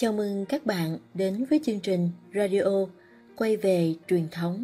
Chào mừng các bạn đến với chương trình radio Quay về truyền thống.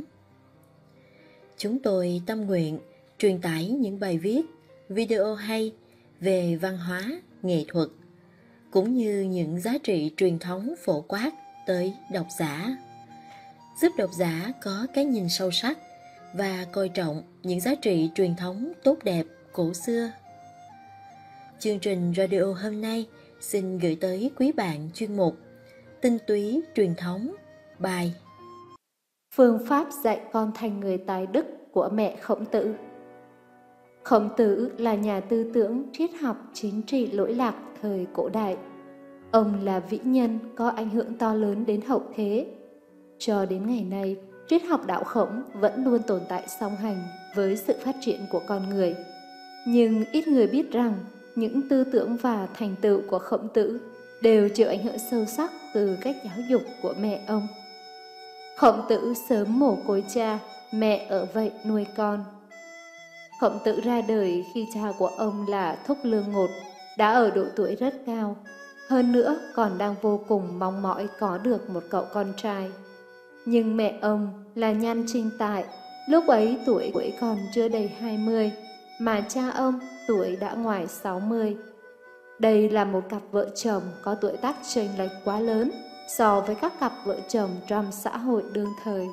Chúng tôi tâm nguyện truyền tải những bài viết, video hay về văn hóa, nghệ thuật, cũng như những giá trị truyền thống phổ quát tới độc giả, giúp độc giả có cái nhìn sâu sắc và coi trọng những giá trị truyền thống tốt đẹp cổ xưa. Chương trình radio hôm nay xin gửi tới quý bạn chuyên mục Tinh túy truyền thống, bài Phương pháp dạy con thành người tài đức của mẹ Khổng Tử. Khổng Tử là nhà tư tưởng triết học chính trị lỗi lạc thời cổ đại. Ông là vĩ nhân có ảnh hưởng to lớn đến hậu thế. Cho đến ngày nay, triết học đạo Khổng vẫn luôn tồn tại song hành với sự phát triển của con người. Nhưng ít người biết rằng những tư tưởng và thành tựu của Khổng Tử đều chịu ảnh hưởng sâu sắc từ cách giáo dục của mẹ ông. Khổng Tử sớm mồ côi cha, mẹ ở vậy nuôi con. Khổng Tử ra đời khi cha của ông là Thúc Lương Ngột, đã ở độ tuổi rất cao. Hơn nữa còn đang vô cùng mong mỏi có được một cậu con trai. Nhưng mẹ ông là Nhan Trinh Tại, lúc ấy tuổi còn chưa đầy 20, mà cha ông tuổi đã ngoài 60. Đây là một cặp vợ chồng có tuổi tác chênh lệch quá lớn so với các cặp vợ chồng trong xã hội đương thời.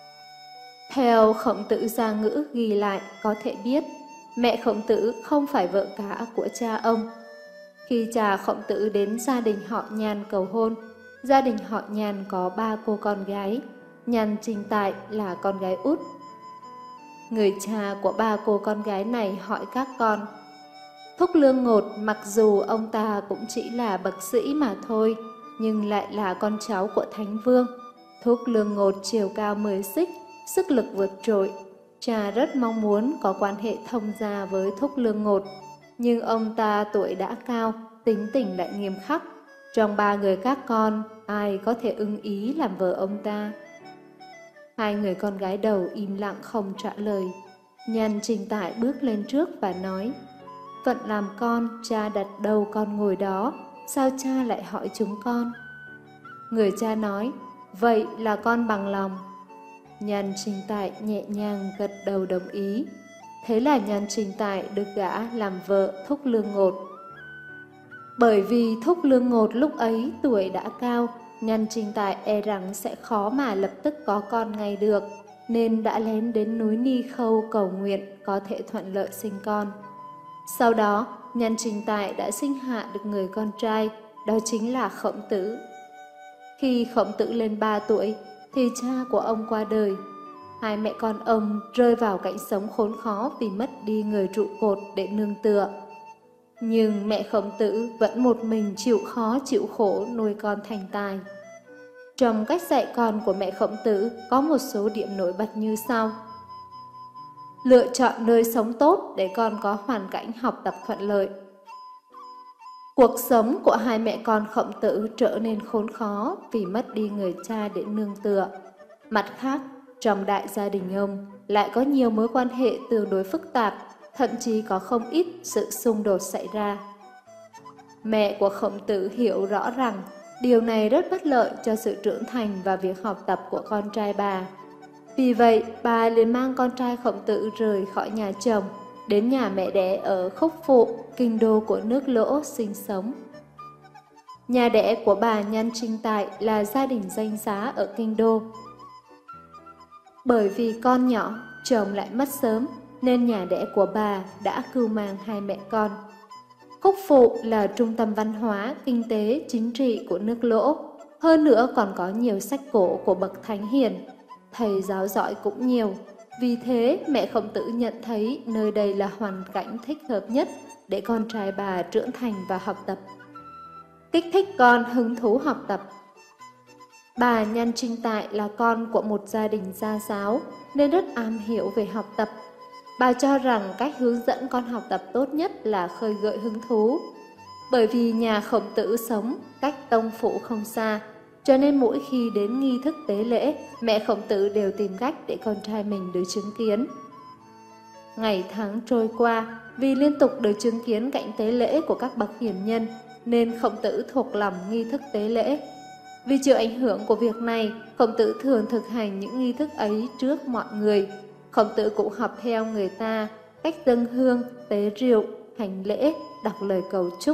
Theo Khổng Tử Gia Ngữ ghi lại có thể biết, mẹ Khổng Tử không phải vợ cả của cha ông. Khi cha Khổng Tử đến gia đình họ Nhan cầu hôn, gia đình họ Nhan có 3 cô con gái, Nhan Trinh Tại là con gái út. Người cha của 3 cô con gái này hỏi các con: Thúc Lương Ngột mặc dù ông ta cũng chỉ là bậc sĩ mà thôi, nhưng lại là con cháu của Thánh Vương. Thúc Lương Ngột chiều cao 10 xích, sức lực vượt trội. Cha rất mong muốn có quan hệ thông gia với Thúc Lương Ngột, nhưng ông ta tuổi đã cao, tính tình lại nghiêm khắc. Trong 3 người các con, ai có thể ưng ý làm vợ ông ta? 2 người con gái đầu im lặng không trả lời. Nhan Trinh Tại bước lên trước và nói: Phận làm con, cha đặt đâu con ngồi đó, sao cha lại hỏi chúng con? Người cha nói: Vậy là con bằng lòng. Nhan Trinh Tại nhẹ nhàng gật đầu đồng ý. Thế là Nhan Trinh Tại được gả làm vợ Thúc Lương Ngột. Bởi vì Thúc Lương Ngột lúc ấy tuổi đã cao, Nhan Trinh Tại e rằng sẽ khó mà lập tức có con ngay được, nên đã lén đến núi Ni Khâu cầu nguyện có thể thuận lợi sinh con. Sau đó, Nhan Trinh Tại đã sinh hạ được người con trai, đó chính là Khổng Tử. Khi Khổng Tử lên 3 tuổi, thì cha của ông qua đời. 2 mẹ con ông rơi vào cảnh sống khốn khó vì mất đi người trụ cột để nương tựa. Nhưng mẹ Khổng Tử vẫn một mình chịu khó chịu khổ nuôi con thành tài. Trong cách dạy con của mẹ Khổng Tử có một số điểm nổi bật như sau. Lựa chọn nơi sống tốt để con có hoàn cảnh học tập thuận lợi. Cuộc sống của 2 mẹ con Khổng Tử trở nên khốn khó vì mất đi người cha để nương tựa. Mặt khác, trong đại gia đình ông lại có nhiều mối quan hệ tương đối phức tạp, thậm chí có không ít sự xung đột xảy ra. Mẹ của Khổng Tử hiểu rõ rằng điều này rất bất lợi cho sự trưởng thành và việc học tập của con trai bà. Vì vậy, bà liền mang con trai Khổng Tử rời khỏi nhà chồng, đến nhà mẹ đẻ ở Khúc Phụ, kinh đô của nước Lỗ sinh sống. Nhà đẻ của bà Nhan Trinh Tại là gia đình danh giá ở kinh đô. Bởi vì con nhỏ, chồng lại mất sớm, nên nhà đẻ của bà đã cưu mang 2 mẹ con. Khúc Phụ là trung tâm văn hóa, kinh tế, chính trị của nước Lỗ. Hơn nữa còn có nhiều sách cổ của bậc thánh hiền. Thầy giáo giỏi cũng nhiều. Vì thế mẹ Khổng Tử nhận thấy nơi đây là hoàn cảnh thích hợp nhất để con trai bà trưởng thành và học tập. Kích thích con hứng thú học tập. Bà Nhan Trinh Tại là con của một gia đình gia giáo nên rất am hiểu về học tập. Bà cho rằng cách hướng dẫn con học tập tốt nhất là khơi gợi hứng thú. Bởi vì nhà Khổng Tử sống cách tông phủ không xa, cho nên mỗi khi đến nghi thức tế lễ, mẹ Khổng Tử đều tìm cách để con trai mình được chứng kiến. Ngày tháng trôi qua, vì liên tục được chứng kiến cảnh tế lễ của các bậc hiền nhân, nên Khổng Tử thuộc lòng nghi thức tế lễ. Vì chịu ảnh hưởng của việc này, Khổng Tử thường thực hành những nghi thức ấy trước mọi người. Khổng Tử cũng học theo người ta cách dâng hương, tế rượu, hành lễ, đọc lời cầu chúc.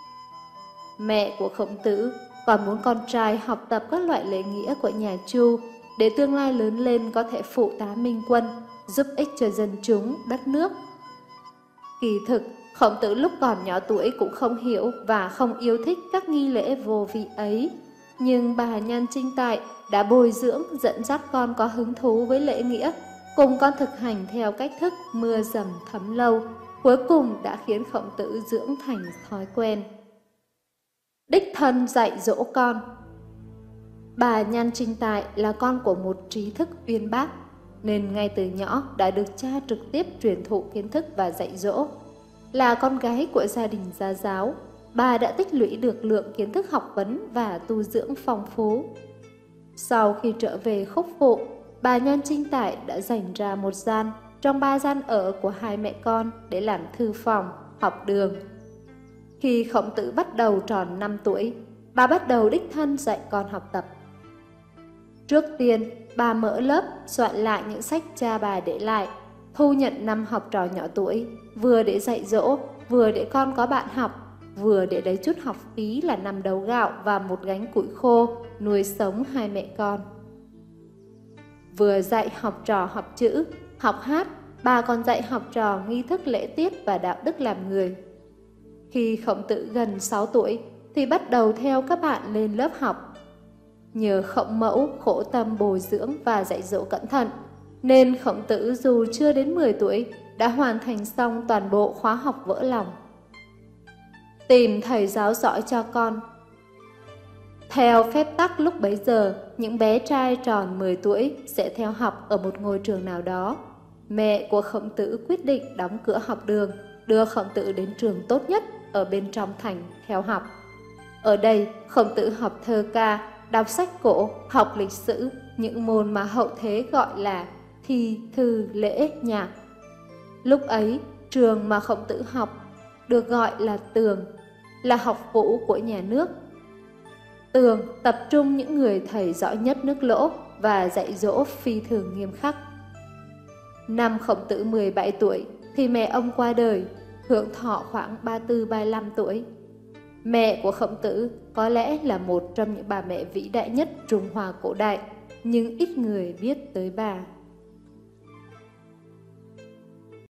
Mẹ của Khổng Tử còn muốn con trai học tập các loại lễ nghĩa của nhà Chu để tương lai lớn lên có thể phụ tá minh quân, giúp ích cho dân chúng, đất nước. Kỳ thực, Khổng Tử lúc còn nhỏ tuổi cũng không hiểu và không yêu thích các nghi lễ vô vị ấy. Nhưng bà Nhan Trinh Tại đã bồi dưỡng, dẫn dắt con có hứng thú với lễ nghĩa, cùng con thực hành theo cách thức mưa dầm thấm lâu, cuối cùng đã khiến Khổng Tử dưỡng thành thói quen. Đích thân dạy dỗ con. Bà Nhan Trinh Tại là con của một trí thức uyên bác, nên ngay từ nhỏ đã được cha trực tiếp truyền thụ kiến thức và dạy dỗ. Là con gái của gia đình gia giáo, bà đã tích lũy được lượng kiến thức học vấn và tu dưỡng phong phú. Sau khi trở về Khúc Phụ, bà Nhan Trinh Tại đã dành ra một gian trong 3 gian ở của hai mẹ con để làm thư phòng, học đường. Khi Khổng Tử bắt đầu tròn 5 tuổi, bà bắt đầu đích thân dạy con học tập. Trước tiên, bà mở lớp soạn lại những sách cha bà để lại, thu nhận 5 học trò nhỏ tuổi, vừa để dạy dỗ, vừa để con có bạn học, vừa để lấy chút học phí là 5 đấu gạo và 1 gánh củi khô nuôi sống hai mẹ con. Vừa dạy học trò học chữ, học hát, bà còn dạy học trò nghi thức lễ tiết và đạo đức làm người. Khi Khổng Tử gần 6 tuổi thì bắt đầu theo các bạn lên lớp học. Nhờ Khổng mẫu khổ tâm bồi dưỡng và dạy dỗ cẩn thận, nên Khổng Tử dù chưa đến 10 tuổi đã hoàn thành xong toàn bộ khóa học vỡ lòng. Tìm thầy giáo giỏi cho con. Theo phép tắc lúc bấy giờ, những bé trai tròn 10 tuổi sẽ theo học ở một ngôi trường nào đó. Mẹ của Khổng Tử quyết định đóng cửa học đường, đưa Khổng Tử đến trường tốt nhất ở bên trong thành theo học. Ở đây, Khổng Tử học thơ ca, đọc sách cổ, học lịch sử, những môn mà hậu thế gọi là thi, thư, lễ, nhạc. Lúc ấy, trường mà Khổng Tử học được gọi là Tường, là học vũ của nhà nước. Tường tập trung những người thầy giỏi nhất nước Lỗ và dạy dỗ phi thường nghiêm khắc. Năm Khổng Tử 17 tuổi thì mẹ ông qua đời, hưởng thọ khoảng 34-35 tuổi. Mẹ của Khổng Tử có lẽ là một trong những bà mẹ vĩ đại nhất Trung Hoa cổ đại, nhưng ít người biết tới bà.